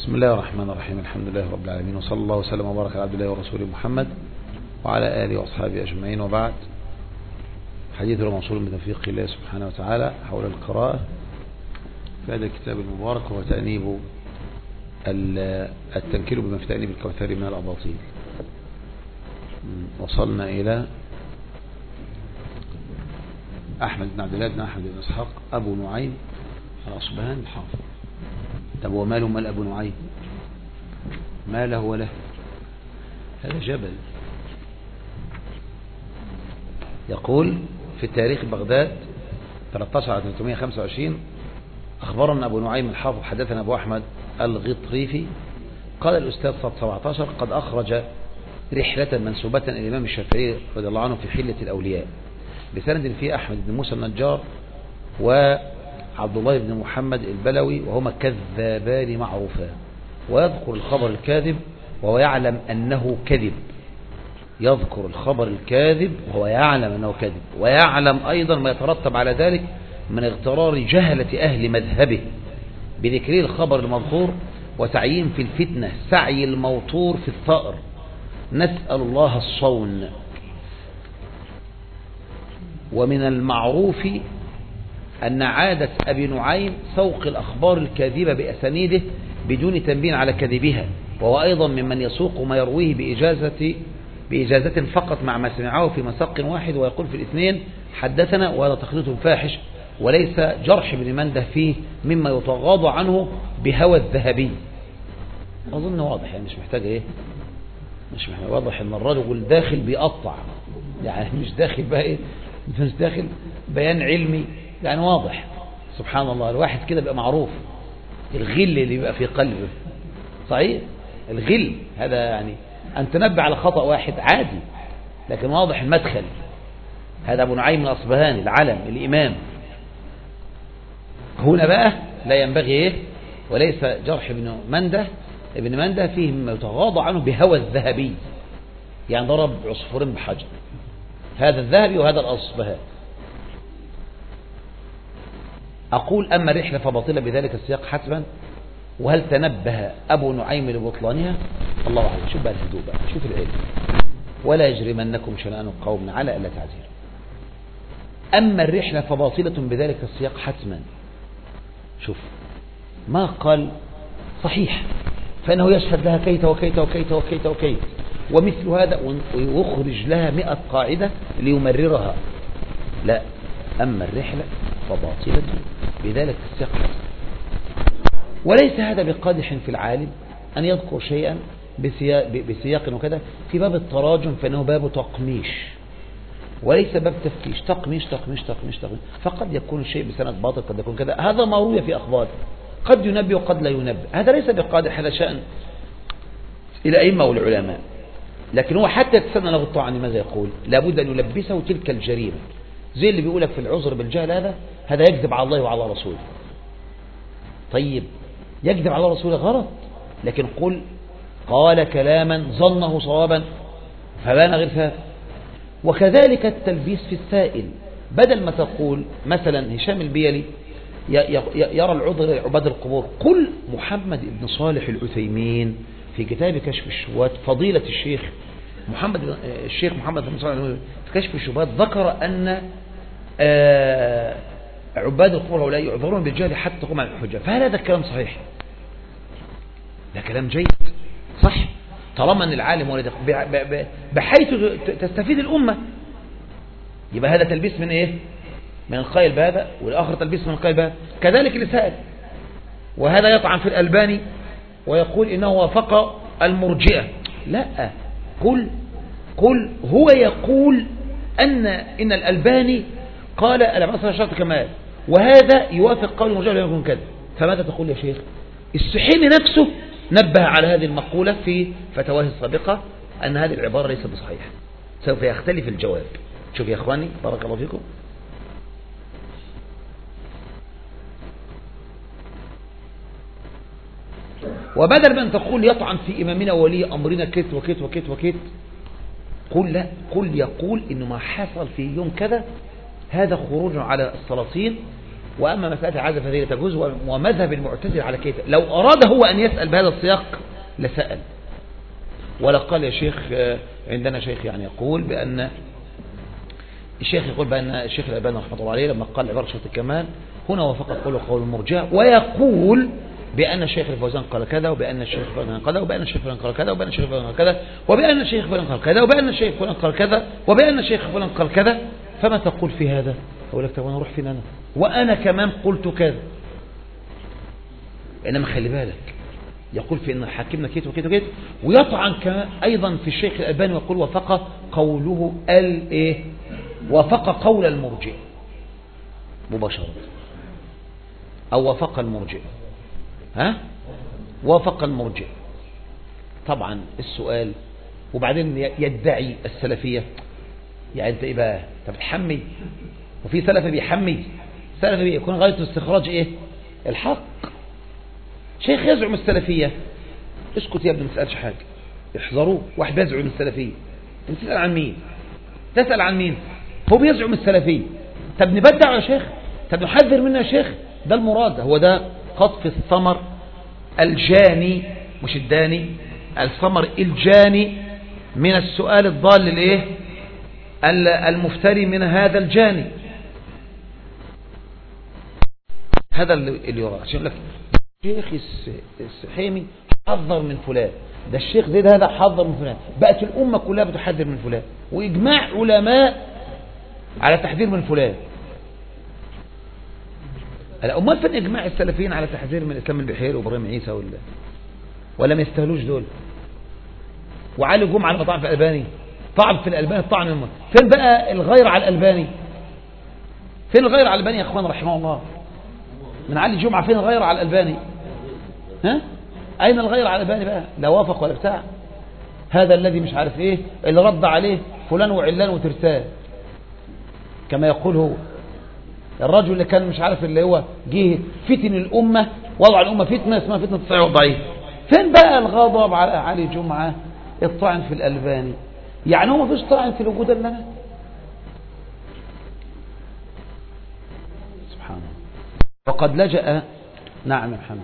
بسم الله الرحمن الرحيم. الحمد لله رب العالمين، وصلى الله وسلم وبارك على عبد الله ورسوله محمد وعلى آله وأصحابه أجمعين، وبعد. حديثنا موصول بتوفيق الله سبحانه وتعالى حول القراءة في هذا الكتاب المبارك، وهو تأنيب التنكيل بما في تأنيب الكوثر من الأباطيل. وصلنا إلى أحمد بن عبد الله بن أحمد بن إسحاق أبو نعيم الأصبهاني الحافظ. طب وماله مال أبو نعيم؟ ما له وله، هذا جبل. يقول في التاريخ بغداد 13/325: أخبرنا أبو نعيم الحافظ حدثنا أبو أحمد الغطريفي قال الأستاذ صد 17 قد أخرج رحلة منسوبة إلى الإمام الشافعي رضي الله عنه في حلة الأولياء بسند فيه أحمد بن موسى النجار وعبد الله بن محمد البلوي، وهما كذابان معروفان، ويذكر الخبر الكاذب وهو يعلم أنه كذب. يذكر الخبر الكاذب وهو يعلم أنه كذب، ويعلم أيضا ما يترتب على ذلك من اغترار جهلة أهل مذهبه بذكر الخبر المذكور وتعيين في الفتنة سعي الموتور في الثأر. نسأل الله الصون. ومن المعروف أن عادة أبي نعيم سوق الأخبار الكاذبة بأسانيده بدون تنبيه على كذبها، وهو أيضا ممن يسوق ما يرويه بإجازة فقط مع ما سمعه في مساق واحد، ويقول في الاثنين حدثنا، وهذا تخليط فاحش وليس جرح ابن منده فيه مما يتغاضى عنه بهوى الذهبي. أظن واضح، يعني مش محتاج إيه، مش محتاج. واضح أن الرجل داخل بيقطع، يعني مش داخل بقى إيه، مش داخل بيان علمي، يعني واضح. سبحان الله، الواحد كده بقى معروف الغل اللي بيبقى في قلبه. صحيح، الغل هذا يعني أن تنبه على خطأ واحد عادي، لكن واضح المدخل. هذا أبو نعيم الأصبهاني العلم الإمام. هنا بقى لا ينبغي إيه، وليس جرح ابن منده فيه مما يتغاضى عنه بهوى الذهبي، يعني ضرب عصفورين بحجر، هذا الذهبي وهذا الأصبهاني. أقول أما الرحلة فباطلة بذلك السياق حتما، وهل تنبه أبو نعيم لبطلانها؟ الله أعلم. شوف بقى الهدوء بقى، شوف العلم. ولا يجرمنكم شنآن قوم على ألا تعزيروا. أما الرحلة فباطلة بذلك السياق حتما. شوف ما قال صحيح فإنه يشهد لها كيت وكيت وكيت وكيت وكيت ومثل هذا، ويخرج لها 100 قاعدة ليمررها. لا، أما الرحلة فباطلة بذلك السياق حتما. وليس هذا بقادح في العالم أن يذكر شيئا بسياق وكذا في باب التراجم، فإنه باب تقميش وليس باب تفتيش. تقميش تقميش تقميش تقميش، فقد يكون الشيء بسند باطل، قد يكون كذا. هذا ما روي في أخبار، قد ينبي وقد لا ينبي. هذا ليس بقادح، هذا شأن الأئمة والعلماء، لكن هو حتى يتسنى له الطعن ماذا يقول؟ لابد أن يلبسه تلك الجريمة، زي اللي بيقولك في العذر بالجهل، هذا يكذب على الله وعلى رسوله. طيب يكذب على رسوله غلط، لكن قال كلاما ظنه صوابا فبان غير ثابت. وكذلك التلبيس في السائل، بدل ما تقول مثلا هشام البيلي يرى العذر لعباد القبور، قل محمد بن صالح العثيمين في كتاب كشف الشبهات، فضيلة الشيخ محمد بن صالح العثيمين في كشف الشبهات ذكر أن عباد القبور هؤلاء يعذرون بالجهل حتى تقوم على الحجة. فهل هذا الكلام صحيح؟ ده كلام جيد صح، طالما أن العالم ولد بحيث تستفيد الأمة، يبقى هذا تلبيس من إيه؟ من القائل بهذا، والآخر تلبيس من القائل بهذا. كذلك اللي سأل، وهذا يطعن في الألباني ويقول إنه وافق المرجئة. لا، قل هو يقول إن الألباني قال العصر شرط كمال، وهذا يوافق قول المرجئة لم يكن كذا. فماذا تقول يا شيخ؟ السحيمي نفسه نبه على هذه المقولة في فتواه السابقة أن هذه العبارة ليست بصحيحة. سوف يختلف الجواب. شوف يا أخواني بارك الله فيكم، وبدل من تقول يطعن في إمامنا ولي أمرنا كت وكت وكت وكت، قل لا، يقول إنه ما حصل في يوم كذا هذا خروج على السلاطين وأما مسألة عزف هذه تجوز، ومذهب المعتزلة على كيف لو أراد هو أن يسأل بهذا السياق لسأل. ولا قال يا شيخ، عندنا شيخ يعني يقول بأن الشيخ يقول بأن الشيخ الألباني رحمه الله عليه لما قال عبارة شرط الكمال هنا وفق قول المرجئة، ويقول بأن الشيخ الفوزان قال كذا، وبأن الشيخ فلان قال كذا، وبأن الشيخ فلان قال كذا، وبأن الشيخ فلان قال كذا، وبأن الشيخ فلان قال كذا، وبأن الشيخ فلان قال كذا، وبأن الشيخ فلان قال كذا. فما تقول في هذا؟ أقول لك طب أنا أروح فين أنا؟ وأنا كمان قلت كذا. إنما خلي بالك، يقول في إن حاكمنا كيت وكيت وكيت، ويطعن أيضا في الشيخ الألباني ويقول وفق قوله الإيه؟ وفق قول المرجئ مباشرة، أو وفق المرجئ، ها؟ وفق المرجئ. طبعا السؤال، وبعدين يدعي السلفية. يعني أنت إيه بقى؟ أنت بتحمي، وفي سلفي بيحمي. سلفي بيكون غاية استخراج إيه؟ الحق. شيخ يزعم السلفية، اسكت يا ابني ما تسألش حاجة، احذروه. واحد بيزعم السلفية، انت تسأل عن مين؟ تسأل عن مين؟ هو بيزعم السلفية. طب نبدع يا شيخ، طب نحذر منه يا شيخ. ده المراد، هو ده قطف الثمر الجاني، مش الداني، الثمر الجاني من السؤال الضال للايه؟ المفتري من هذا الجاني. هذا اللي يرى. عشان لك الشيخ السحيمي حذر من فلان، ده الشيخ زيد هذا حذر من فلان، بقت الأمة كلها بتحذر من فلان، وإجماع علماء على تحذير من فلان. أمال فين إجماع السلفيين على تحذير من الإسلام البحيري وإبراهيم عيسى ولا ما يستاهلوش دول؟ وعلي جمعة لما طعن في الألباني، طعن في الألباني طعن. فين بقى الغير على الألباني؟ فين الغير على الألباني يا أخوان رحمه الله؟ من علي جمعة فين الغير على الألباني؟ ها؟ أين الغير على الألباني بقى؟ لا وافق ولا بتاع. هذا الذي مش عارف إيه اللي رد عليه فلان وعلان وترسال، كما يقول هو الرجل اللي كان مش عارف، اللي هو جه فتن الأمة، وضع الأمة فتنة اسمها فتنة الصحيح والضعيف. فين بقى الغضب على علي جمعة؟ الطعن في الألباني. يعني هو ما فيش طعن في الوجود إلا أنا؟ سبحان الله. وقد لجأ. نعم يا محمد.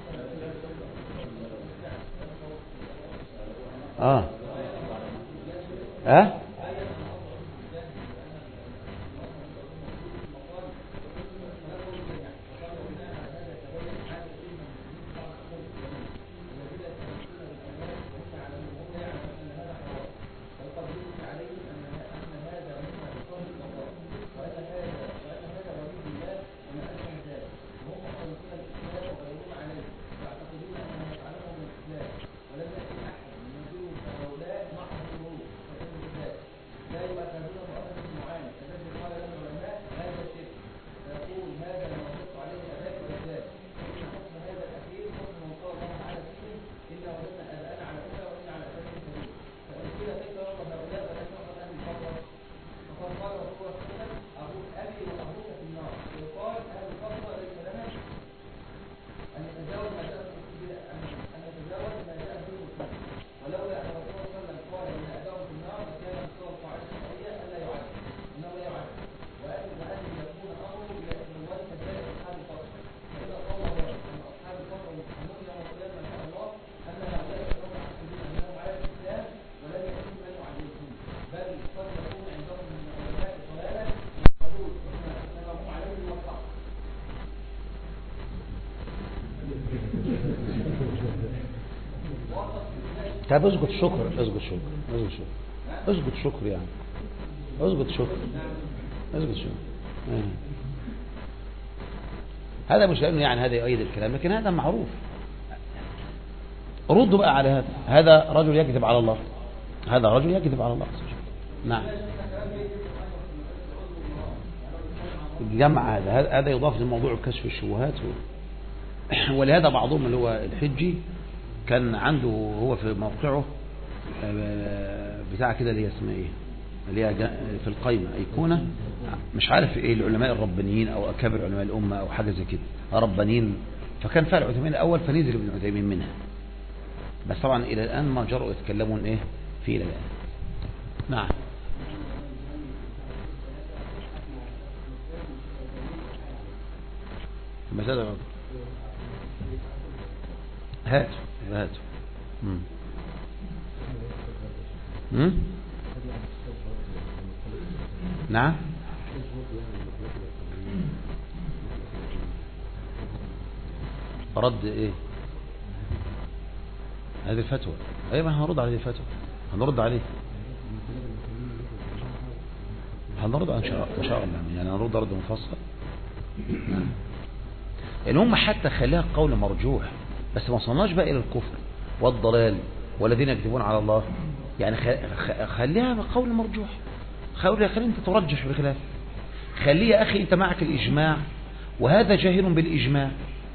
طب اسجد شكر، اسجد شكر، اسجد شكر، اسجد شكر، يعني اسجد شكر، اسجد شكر. هذا مش لأنه يعني هذا يؤيد الكلام، لكن هذا معروف. ردوا بقى على هذا. هذا رجل يكذب على الله، هذا رجل يكذب على الله. نعم. الجمع هذا يضاف لموضوع كشف الشبهات. ولهذا بعضهم اللي هو الحجي كان عنده هو في موقعه بتاع كده اللي هي اسمها ايه، اللي هي في القايمة أيقونة مش عارف ايه، العلماء الربانيين او اكابر علماء الامة او حاجة زي كده ربانيين، فكان فعل عثيمين الاول فنزل ابن عثيمين منها، بس طبعا الى الان ما جرؤوا يتكلمون ايه في الى الان. نعم. مسألة هاتوا نعم. رد ايه هذه الفتوى؟ ايوه هنرد على هذه الفتوى، هنرد عليه، هنرد ان شاء الله يعني هنرد رد مفصل. المهم حتى خليها قول مرجوح، بس ما وصلناش بقى الى الكفر والضلال والذين يكذبون على الله، يعني خليها قول مرجوح، خلي انت ترجح بخلاف. خليه يا اخي انت معك الاجماع وهذا جاهل بالاجماع،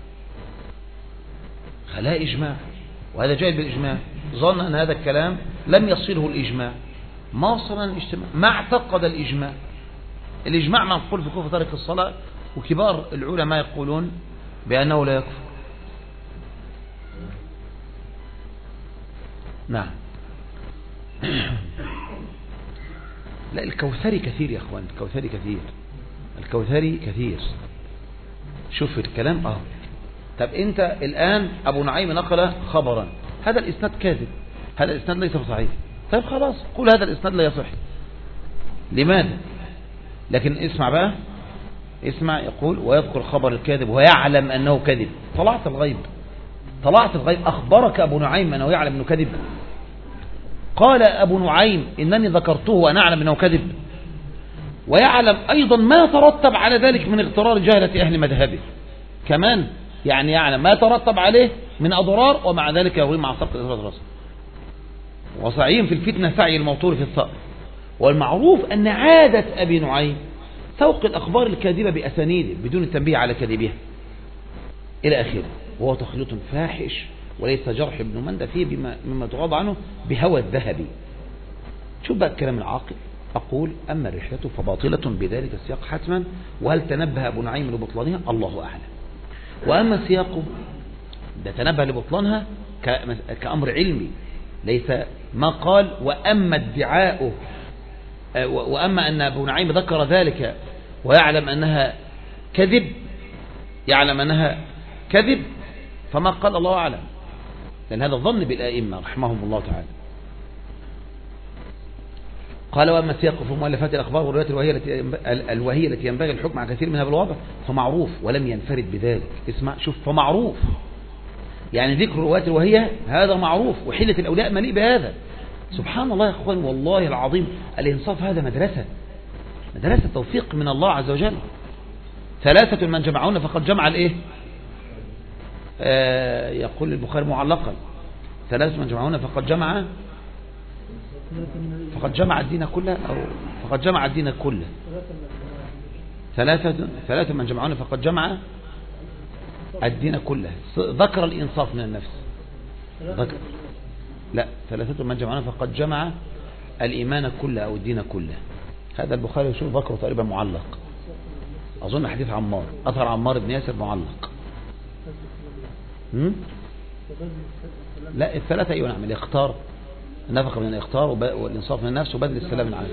خلاها اجماع وهذا جاهل بالاجماع، ظن ان هذا الكلام لم يصله الاجماع، ما وصل الاجتماع، ما اعتقد الاجماع. الاجماع منقول في كفر تارك الصلاه، وكبار العلماء يقولون بانه لا يكفر. نعم. لا الكوثري كثير يا اخوان، الكوثري كثير. شوف الكلام طب انت الان ابو نعيم نقل خبرا، هذا الاسناد كاذب، هذا الاسناد ليس صحيح، طيب خلاص قول هذا الاسناد لا يصح. لماذا؟ لكن اسمع بقى، اسمع، يقول ويذكر خبر الكاذب ويعلم انه كذب. طلعت الغيب، اخبرك ابو نعيم انه يعلم انه كذب؟ قال ابو نعيم انني ذكرته وانا اعلم انه كذب، ويعلم ايضا ما ترتب على ذلك من اغترار جهلة اهل مذهبه كمان، يعني يعلم ما ترتب عليه من اضرار، ومع ذلك يروي مع سبق اضرار الرسل. وسعيهم في الفتنة سعي الموطور في الثأر. والمعروف ان عادة ابي نعيم سوق الاخبار الكاذبة باسانيده بدون التنبيه على كذبها الى اخره، وهو تخليط فاحش وليس جرح ابن مندى فيه مما تغاض عنه بهوى الذهبي. شوف بقى الكلام العاقل. أقول أما الرحلة فباطلة بذلك السياق حتما، وهل تنبه أبو نعيم لبطلانها؟ الله أعلم. وأما سياقه ده تنبه لبطلانها كأمر علمي، ليس ما قال وأما ادعاؤه، وأما أن أبو نعيم ذكر ذلك ويعلم أنها كذب، فما قال الله أعلم، لأن هذا الظن بالآئمة رحمهم الله تعالى. قال وأما سياق في مؤلفات الأخبار والروايات الوهية التي ينبغي الحكم على كثير منها بالوضع فمعروف ولم ينفرد بذلك. اسمع شوف، فمعروف يعني ذكر الروايات الوهية هذا معروف، وحيلة الأولياء مليء بهذا. سبحان الله يا أخوان، والله العظيم الإنصاف هذا مدرسة توفيق من الله عز وجل. 3 من جمعون فقد جمع الإيه؟ يقول البخاري معلقا 3 من جمعون فقد جمع الدين كله، أو فقد جمع الدين كله. 3 من جمعون فقد جمع الدين كله. ذكر الإنصاف من النفس، ذكر 3 من جمعون فقد جمع الإيمان كله أو الدين كله. هذا البخاري يشوف ذكره تقريبا معلق، أظن حديث عمار، أثر عمار بن ياسر معلق. لا 3 أيوة نعم، الإختار، النفقة من الإختار والإنصاف من النفس وبذل السلام العام.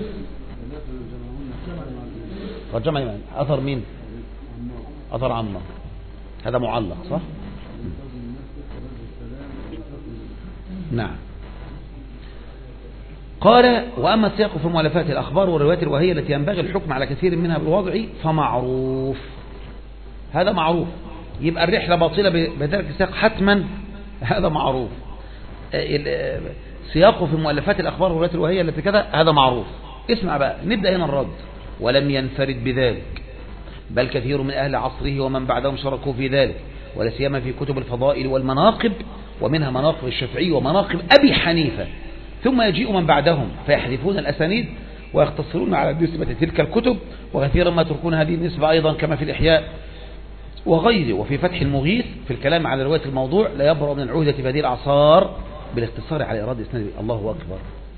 قد جمع إيمان. أثر مين؟ أثر عمار، هذا معلق صح؟ نعم. قال وأما السياق في مؤلفات الأخبار والروايات الوهية التي ينبغي الحكم على كثير منها بالوضع فمعروف، هذا معروف. يبقى الرحلة باطلة بذلك السياق حتما، هذا معروف. سياقه في مؤلفات الأخبار والروايات الوهية التي كذا، هذا معروف. اسمع بقى، نبدأ هنا الرد. ولم ينفرد بذلك، بل كثير من أهل عصره ومن بعدهم شاركوا في ذلك، ولا سيما في كتب الفضائل والمناقب، ومنها مناقب الشافعي ومناقب أبي حنيفة. ثم يجيء من بعدهم فيحذفون الأسانيد ويقتصرون على نسبة تلك الكتب، وكثيرا ما تركون هذه النسبة أيضا كما في الإحياء وغيره. وفي فتح المغيث في الكلام على رواية الموضوع لا يبرأ من العهدة في هذه الأعصار بالاختصار على إرادة إسناد. الله أكبر.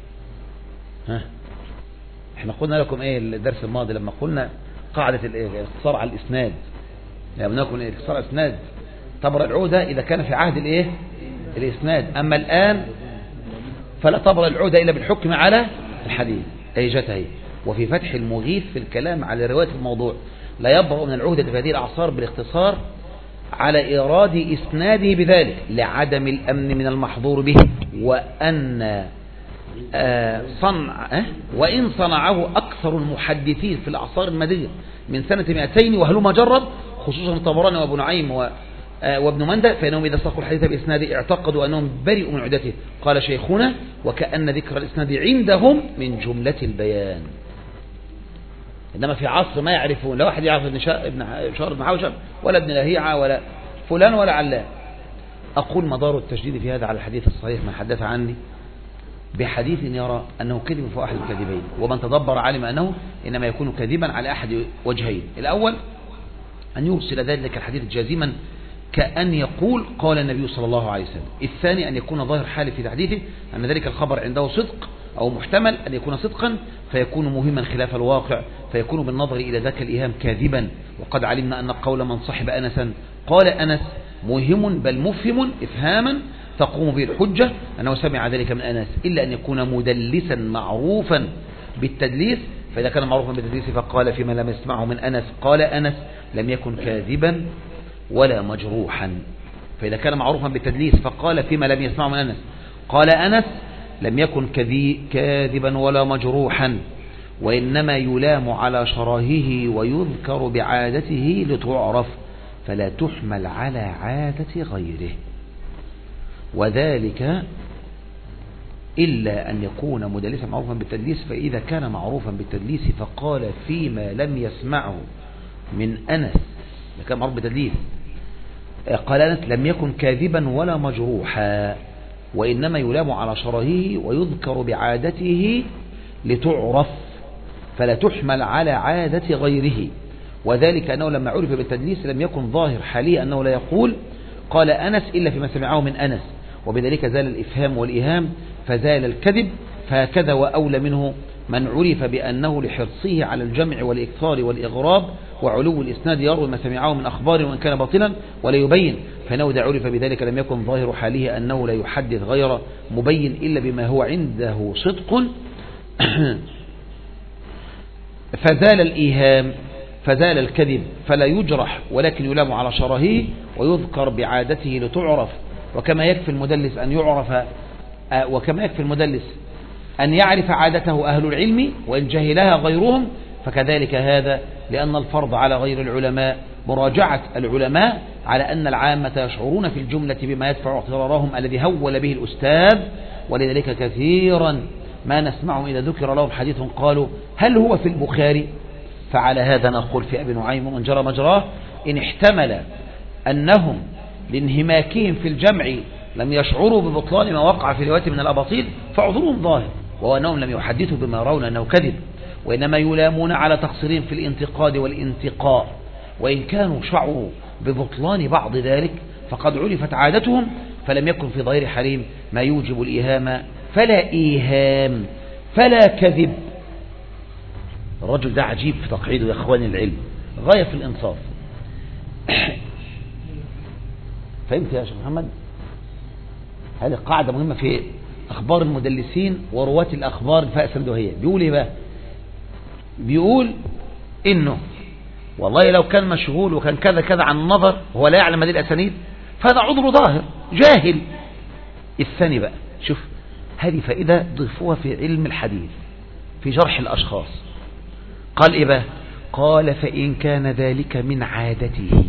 احنا قلنا لكم ايه الدرس الماضي لما قلنا قاعدة الاختصار على الإسناد، لما نكون الاختصار على الإسناد تبرأ العهدة إذا كان في عهد الايه الإسناد، أما الآن فلا تبرأ العهدة إلا بالحكم على الحديث أي جته. وفي فتح المغيث في الكلام على رواية الموضوع لا يبرأ من العهدة في هذه الأعصار بالاختصار على إيراد إسناده بذلك لعدم الأمن من المحظور به، وأن وإن صنعه أكثر المحدثين في الأعصار المدنية من سنة 200 وهلم جرد، خصوصا الطبراني وابو نعيم وابن مندى، فإنهم إذا ساقوا الحديث بإسناده اعتقدوا أنهم برئوا من عدته. قال شيخنا: وكأن ذكر الإسناد عندهم من جملة البيان. إنما في عصر ما يعرفون، لا واحد يعرف ابن شهر بن حوشب ولا ابن لهيعة ولا فلان ولا علان. أقول: مدار التشديد في هذا على الحديث الصحيح ما حدث عني بحديث يرى أنه كذب فهو أحد الكذبين، ومن تدبر علم أنه إنما يكون كذبا على أحد وجهين: الأول أن يرسل ذلك الحديث جازما كأن يقول قال النبي صلى الله عليه وسلم. الثاني أن يكون ظاهر حال في تحديثه أن ذلك الخبر عنده صدق أو محتمل أن يكون صدقا فيكون مهما خلاف الواقع، فيكون بالنظر إلى ذاك الإيهام كاذبا. وقد علمنا أن قول من صحب أنسا قال أنس موهم بل مفهم إفهاما تقوم به الحجة أنه سمع ذلك من أنس، إلا أن يكون مدلسا معروفا بالتدليس، فإذا كان معروفا بالتدليس فقال فيما لم يسمعه من أنس قال أنس لم يكن كاذبا ولا مجروحا. فإذا كان معروفا بالتدليس فقال فيما لم يسمعه من أنس قال أنس لم يكن كاذبا ولا مجروحا، وإنما يلام على شراهه ويذكر بعادته لتعرف فلا تحمل على عادة غيره، وذلك إلا أن يكون مدلسا معروفا بالتدليس. فإذا كان معروفا بالتدليس فقال فيما لم يسمعه من أنس، إذا كان معروف بالتدليس قال أنس لم يكن كاذبا ولا مجروحا، وإنما يلام على شراهه ويذكر بعادته لتعرف فلا تحمل على عادة غيره، وذلك أنه لما عرف بالتدليس لم يكن ظاهر حاليا أنه لا يقول قال أنس إلا فيما سمعه من أنس، وبذلك زال الإفهام والإيهام فزال الكذب. فهكذا وأولى منه من عرف بأنه لحرصه على الجمع والإكثار والإغراب وعلو الإسناد يروي ما سمعه من أخبار وإن كان باطلا ولا يبين، فإنه إذا عرف بذلك لم يكن ظاهر حاله أنه لا يحدث غير مبين إلا بما هو عنده صدق فزال الإيهام فزال الكذب فلا يجرح ولكن يلام على شراهه ويذكر بعادته لتعرف. وكما يكفي المدلس أن يعرف أن يعرف عادته أهل العلم وإن جهلها غيرهم، فكذلك هذا، لأن الفرض على غير العلماء مراجعة العلماء على أن العامة يشعرون في الجملة بما يدفع اعترارهم الذي هول به الأستاذ. ولذلك كثيرا ما نسمعهم إذا ذكر لهم حديث قالوا هل هو في البخاري؟ فعلى هذا نقول في أبي نعيم ومن جرى مجراه إن احتمل أنهم لانهماكهم في الجمع لم يشعروا ببطلان ما وقع في رواية من الأباطيل فعذرهم ظاهر، وهو أنهم لم يحدثوا بما يرون أنه كذب، وإنما يلامون على تقصيرهم في الانتقاد والانتقاء، وإن كانوا شعروا ببطلان بعض ذلك فقد عرفت عادتهم فلم يكن في ظاهر حالهم ما يوجب الإيهام فلا إيهام فلا كذب. الرجل ده عجيب في تقعيده يا أخواني العلم، غاية في الإنصاف. فهمت يا شيخ محمد؟ هذه قاعدة مهمة في أخبار المدلسين ورواة الأخبار الفائسة الدوهية. بيقول إيه بقى؟ بيقول إنه والله لو كان مشغول وكان كذا كذا عن النظر وهو لا يعلم هذه الأسانيد فهذا عذر ظاهر جاهل. الثاني بقى شوف هذه فائدة ضيفوها في علم الحديث في جرح الأشخاص. قال إيه بقى؟ قال فإن كان ذلك من عادته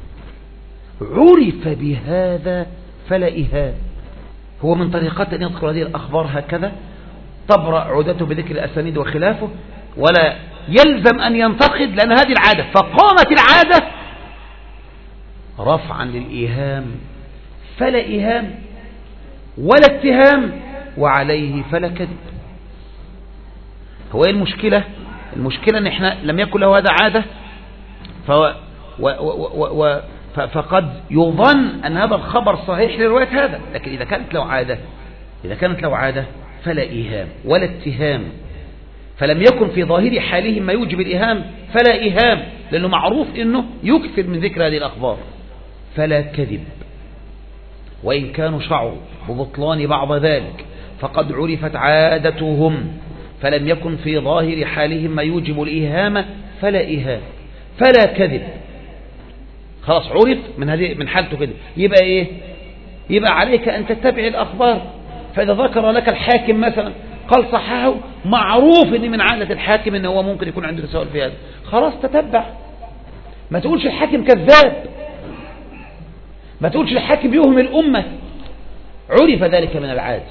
عرف بهذا فلا إيهام. هو من طريقات أن يذكر هذه الأخبار هكذا تبرأ عودته بذكر الأسانيد وخلافه، ولا يلزم أن ينتقد لأن هذه العادة، فقامت العادة رفعا للإيهام فلا إيهام ولا اتهام وعليه فلا كذب. هو ايه المشكلة؟ المشكلة ان احنا لم يكن له هذا عادة فقد يظن ان هذا الخبر صحيح لرواية هذا، لكن اذا كانت له عادة فلا إيهام ولا اتهام، فلم يكن في ظاهر حالهم ما يوجب الإيهام فلا إيهام، لأنه معروف أنه يكثر من ذكر هذه الأخبار، فلا كذب. وإن كانوا شعروا ببطلان بعض ذلك فقد عرفت عادتهم فلم يكن في ظاهر حالهم ما يوجب الإيهام فلا إيهام فلا كذب. خلاص عرف من حالته كده، يبقى ايه؟ يبقى عليك ان تتبع الاخبار. فاذا ذكر لك الحاكم مثلا قال صححه، معروف ان من عادة الحاكم ان هو ممكن يكون عنده تساؤل في هذا، خلاص تتبع. ما تقولش الحاكم كذاب، ما تقولش الحاكم يوهم الامة، عرف ذلك من العادة.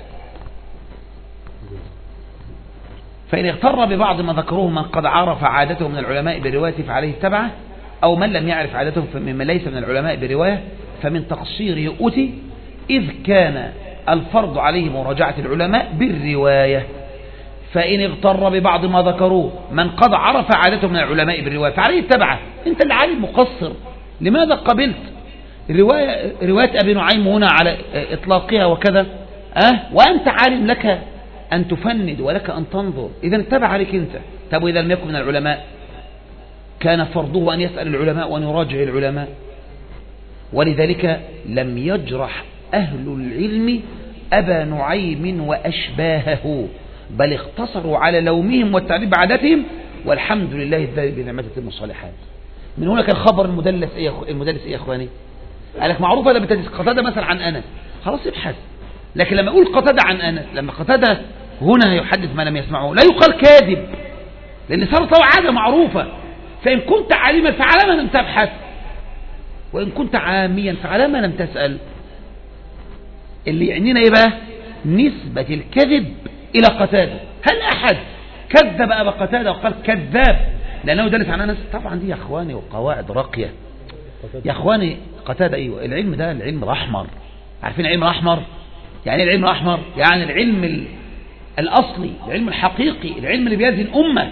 فإن اغتر ببعض ما ذكروه من قد عرف عادته من العلماء بروايته فعليه التبعة، أو من لم يعرف عادته ممن ليس من العلماء برواية فمن تقصيره أتي، إذ كان الفرض عليه مراجعة العلماء بالرواية. فإن اغتر ببعض ما ذكروه من قد عرف عادته من العلماء بالرواية فعليه التبعة. أنت اللي عالم مقصر، لماذا قبلت رواية أبي نعيم هنا على إطلاقها وكذا؟ وأنت عالم، لك أن تفند ولك أن تنظر، إذا اتبع عليك أنت. طب إذا لم يكن من العلماء كان فرضه أن يسأل العلماء وأن يراجع العلماء. ولذلك لم يجرح أهل العلم أبا نعيم وأشباهه، بل اقتصروا على لومهم والتعريف بعادتهم، والحمد لله الذي بنعمته تتم الصالحات. من هنا كان خبر المدلس إيه يا أخواني؟ قال لك معروف هذا بتدريس قتادة مثلا عن أنس، خلاص ابحث. لكن لما أقول قتادة عن أنس، لما قتادة هنا يحدث ما لم يسمعه، لا يقال كاذب، لأن صارت له عادة معروفة. فإن كنت عالما فعلى ما لم تبحث، وإن كنت عاميا فعلى ما لم تسأل. اللي يعنينا إيه بقى؟ نسبة الكذب إلى قتادة. هل أحد كذب أبا قتادة وقال كذاب لأنه دلس عن أنس؟ طبعا دي يا أخواني وقواعد راقية يا أخواني. قتادة أيوة، العلم ده العلم الأحمر. عارفين العلم الأحمر؟ يعني العلم الأحمر يعني العلم الأصلي، العلم الحقيقي، العلم اللي بيزن الأمة.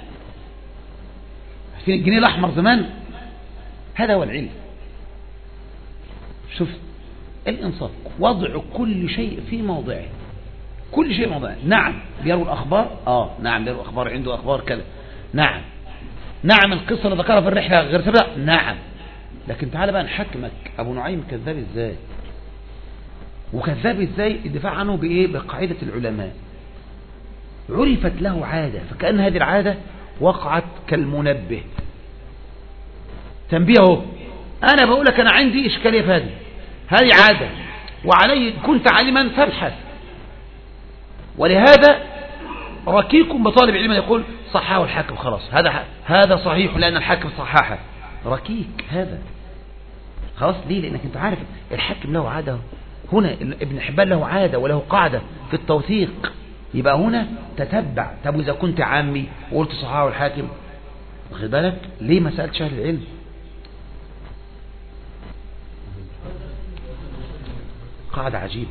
عارفين الجنيه الأحمر زمان؟ هذا هو العلم. شوف الإنصاف، وضع كل شيء في موضعه، كل شيء موضعه. نعم بيروا الأخبار، نعم بيروا الأخبار، عنده أخبار كذا، نعم القصة اللي ذكرها في الرحلة غير سبق، نعم. لكن تعال بقى نحكمك أبو نعيم كذاب إزاي، وكذاب إزاي؟ الدفاع عنه بإيه؟ بقاعدة العلماء. عرفت له عادة، فكأن هذه العادة وقعت كالمنبه. تنبيهه، أنا بقول لك أنا عندي إشكالية في هذه عادة، وعلي كنت عالما فابحث. ولهذا ركيك بطالب علم يقول صححه الحاكم، خلاص هذا صحيح لأن الحاكم صححه. ركيك هذا خلاص. ليه؟ لأنك أنت عارف الحاكم له عادة. هنا ابن حبان له عادة وله قاعدة في التوثيق، يبقى هنا تتبع. طب إذا كنت عامي وقلت صححه الحاكم، واخد بالك ليه ما سألتش أهل العلم؟ قاعدة عجيبة.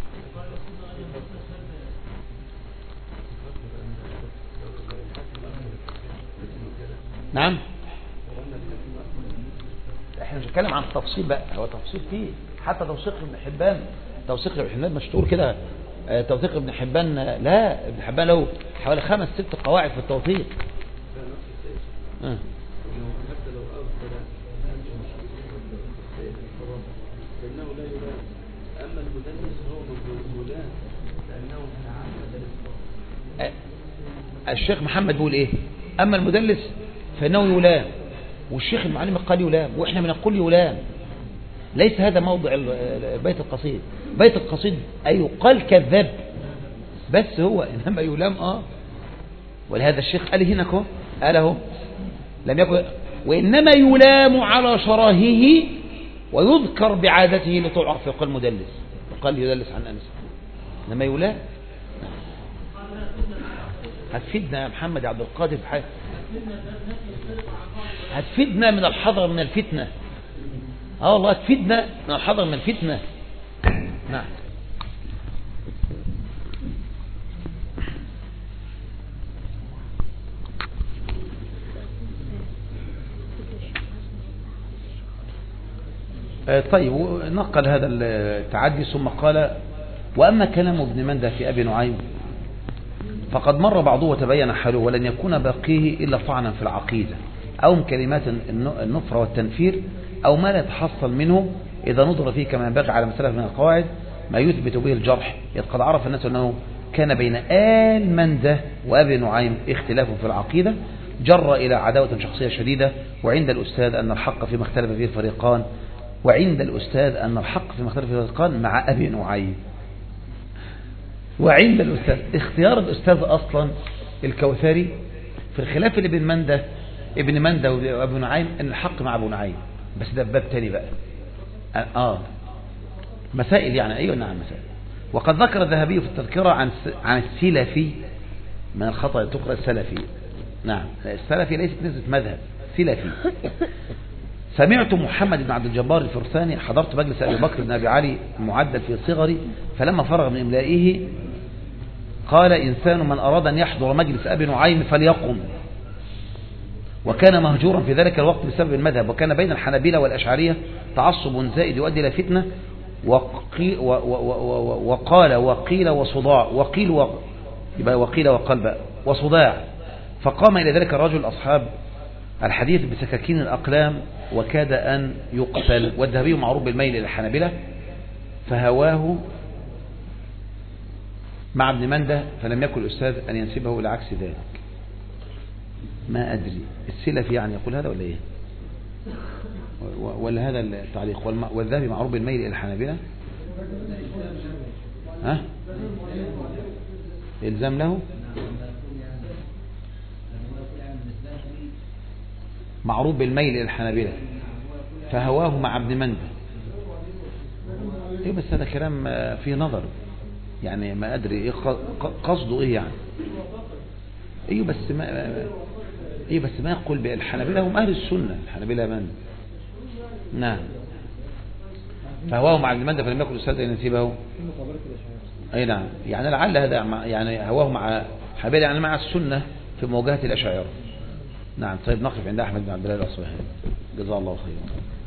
نعم، احنا مش هنتكلم عن التفصيل بقى، هو تفصيل فيه حتى توثيق ابن حبان. توثيق ابن حبان مشهور كده، توثيق ابن حبان، لا ابن حبان له حوالي 5-6 قواعد في التوثيق. الشيخ محمد بيقول ايه؟ اما المدلس فانه يلام، والشيخ المعلم قال يلام، واحنا بنقول يلام. ليس هذا موضع البيت القصيد. بيت القصيد اي يقال كذاب بس، هو انما يلام. ولهذا الشيخ قال هنا قاله لم يكن، وانما يلام على شراهه ويذكر بعادته لتعرف. يقال مدلس، يقال يدلس عن انس، انما يلام. هتفيدنا يا محمد يا عبد القادر في حاجة، هتفيدنا من الحذر من الفتنة. والله هتفيدنا من الحذر من الفتنة. نعم. طيب، نقل هذا التعدي ثم قال: وأما كلام ابن منده في أبي نعيم فقد مر بعضه وتبين حاله، ولن يكون باقيه إلا طعنا في العقيدة أو من كلمات النفر والتنفير أو ما لا يتحصل منه إذا نظر فيه كما ينبغي على مسألة من القواعد ما يثبت به الجرح، إذ قد عرف الناس أنه كان بين آل منده وأبي نعيم اختلاف في العقيدة جر إلى عداوة شخصية شديدة. وعند الأستاذ أن الحق فيما اختلف فيه الفريقان مع أبي نعيم. وعند الأستاذ اختيار الأستاذ أصلا الكوثري في الخلاف اللي بين ابن مندة وابن نعيم أن الحق مع أبو نعيم، بس ده باب تاني بقى. مسائل يعني. أيوة نعم مسائل. وقد ذكر الذهبي في التذكرة عن السلفي، من الخطأ تقرأ السلفي. نعم السلفي ليست نسبة مذهب، سلفي. سمعت محمد بن عبد الجبار الفرساني حضرت مجلس أبي بكر بن أبي علي المعدل في صغري، فلما فرغ من إملائه قال: إنسان من أراد أن يحضر مجلس أبي نعيم فليقم. وكان مهجورا في ذلك الوقت بسبب المذهب، وكان بين الحنابلة والأشعرية تعصب زائد يؤدي إلى فتنة. وقال وقيل وصداع، يبقى وقيل وقال بقى وصداع. فقام إلى ذلك الرجل أصحاب الحديث بسكاكين الأقلام وكاد أن يقتل. والذهبي معروف بالميل إلى الحنابلة، فهواه مع ابن مندة، فلم يكن الأستاذ أن ينسبه إلى عكس ذلك. ما أدري السلفي يعني يقول هذا ولا إيه، ولا هذا التعليق. والذهبي معروف بالميل إلى الحنابلة، إلزام له، معروف بالميل إلى الحنابلة، فهواه مع ابن مندة. إيه بس هذا كلام فيه نظر يعني، ما أدري إيه قصده إيه يعني. إيه بس ما يقول بالحنابلة هم أهل السنة، الحنابلة من نعم. فهواه مع ابن مندة فلم يكن الأستاذ أن ينسبه. أي نعم يعني لعل هذا يعني هواه مع حنابلة يعني مع السنة في مواجهة الأشاعرة. نعم. طيب نقف عند أحمد بن عبد الله الأصبهاني، جزاه الله خيرا.